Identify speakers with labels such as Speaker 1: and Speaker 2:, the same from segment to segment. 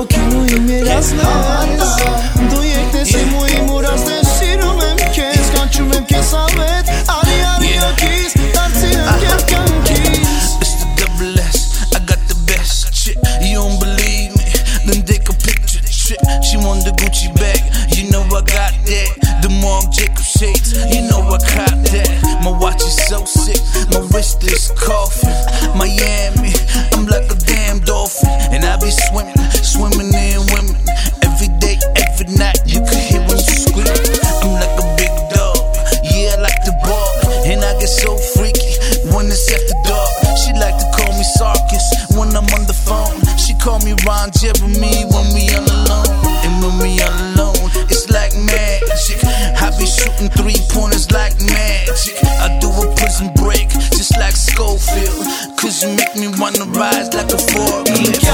Speaker 1: օքին ու իմ երազնես Դու եկնես իմ ու իմ ուրացնես Սիրում եմ քեզ, կանչում եմ քեզ ավետ Արի արի օքիս, դարձի ընկեր կյանքիս
Speaker 2: It's the double S, I got the best chick You don't believe me, then take a picture chick She want the Gucci bag, you know I got that The Marc Jacob shades, you know I caught that My watch is so sick, my wrist is coughing Miami, I'm like a damn dolphin And I be swimming in women Every day, every night, you can hear when you scream I'm like a big dog, yeah I like the ball And I get so freaky when it's after dark She like to call me Sarkis when I'm on the phone She call me Ron Jeremy when we all alone And when we all alone, it's like magic I be shooting 3-pointers like magic I do a prison break, just like Schofield Cause you make me wanna rise like a forklift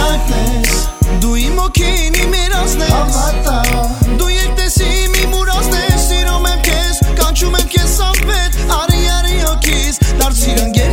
Speaker 1: Դու իմ օքին իմ երազնես Դու եկնես իմ ուրացնես Սիրում եմ քեզ, կանչում եմ քեզ անվետ Արի արի օքիս, դարձիր ընկեր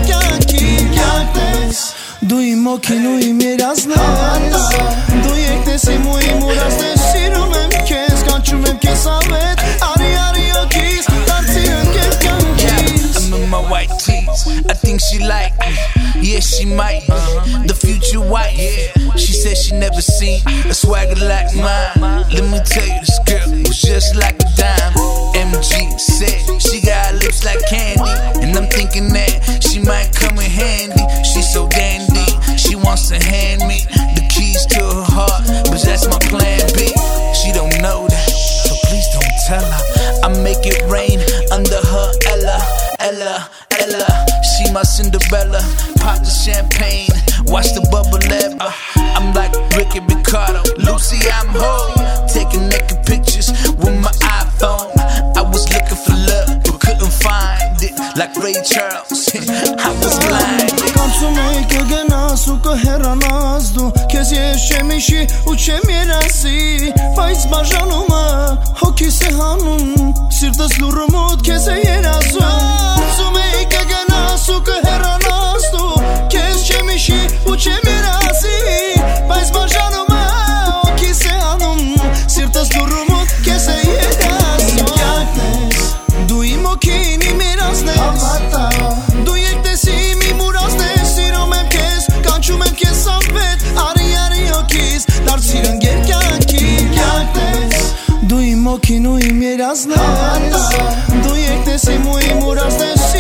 Speaker 1: կյանքիս Դու իմ օքին ու իմ երազնես Դու եկնես իմ ու իմ ուրացնես Սիրում եմ քեզ, կանչում եմ քեզ անվետ Արի արի օքիս, դարձիր ընկեր կյանքիս
Speaker 2: I'm in my white tees, I think she like me Yeah, she might, the future white She said she never seen a swagger like mine Let me tell you, this girl was just like a dime MG said she got lips like candy And I'm thinking that she might come in handy She's so dandy, she wants to hand me The keys to her heart, but that's my plan B She don't know that, so please don't tell her I make it rain under her Ella She my Cinderella, pop the champagne Watch the bubble ever I'm like Ricky Ricardo, Lucy I'm home Taking naked pictures with my iPhone I was looking for love, but couldn't find it Like Ray Charles, I was blind
Speaker 1: Կանցում էի կգնաս ու կհեռանաս Դու քեզ ես չեմ իշի ու չեմ երասի Բայց բաժանումը հոգիս է հանում Սիրտս լուրը մոտ քեզ է երազում Կանցում էի կգնաս ու կհեռանաս Դու քեզ չեմ իշի ու չեմ երասի Բայց բաժանումը հոգիս է հանում Սիրտս լուրը մոտ քեզ է երազում Դու իմ օքին իմ երազնես Դու եկնես իմ ուրացնես Սիրում եմ քեզ, կանչում եմ քեզ անվետ Արի արի օքիս, դարձիր ընկեր կյանքիս Դու իմ օքին ու իմ երազնես Դու եկնես իմ ու իմ ուրացնես